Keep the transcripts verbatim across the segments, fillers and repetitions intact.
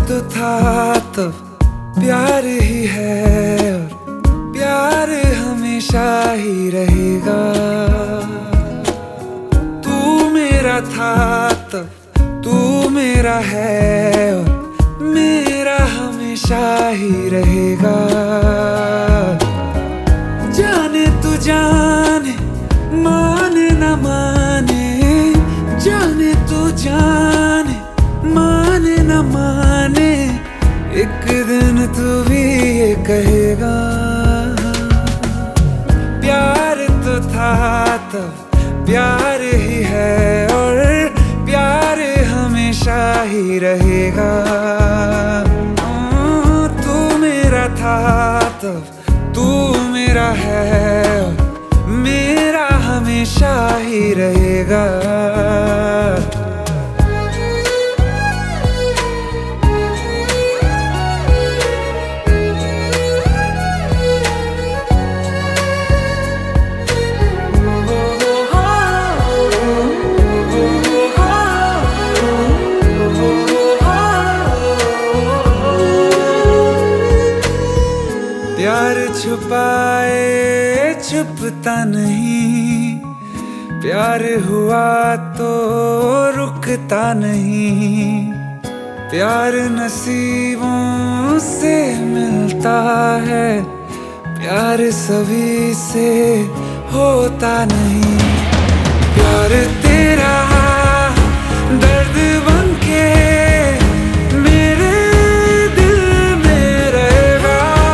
तो था तो प्यार ही है और प्यार हमेशा ही रहेगा। तू मेरा था तो तू मेरा है और मेरा हमेशा ही रहेगा। जाने तू जाने माने न माने, जाने तू जाने माने न माने, एक दिन तू भी ये कहेगा। प्यार तो था तब प्यार ही है और प्यार हमेशा ही रहेगा। तू मेरा था तब तू मेरा है और मेरा हमेशा ही रहेगा। प्यार छुपाए छुपता नहीं, प्यार हुआ तो रुकता नहीं। प्यार नसीबों से मिलता है, प्यार सभी से होता नहीं। प्यार तेरा दर्द बनके मेरे दिल में रहेगा।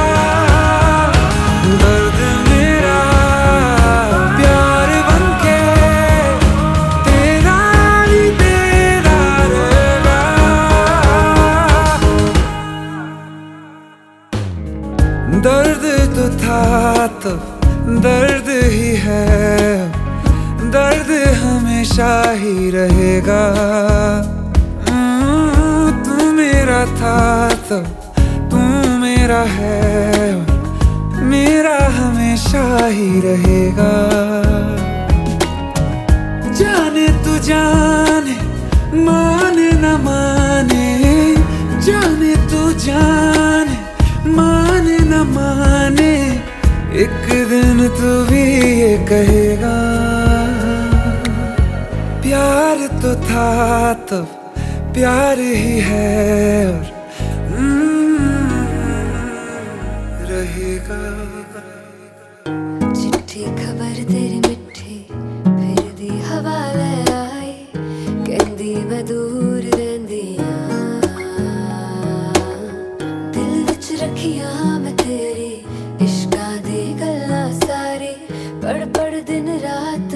दर्द मेरा प्यार बनके तेरा ही तेरा रहेगा। दर्द तो था तो दर्द ही है, दर्द हमेशा ही रहेगा। तू मेरा था तो तू मेरा है, मेरा हमेशा ही रहेगा। जाने तू जाने माने न माने, जाने तू जाने माने न माने, एक दिन तू भी ये कहेगा। प्यार तो था तब प्यार ही है और रहेगा। चिट्ठी खबर तेरी मिठी फिर दी हवा ले आई, कहंदी मैं दूर रहिंदियां, दिल विच रखियां मैं तेरी इश्कां दी गल्लां सारी, पढ़ पढ़ दिन रात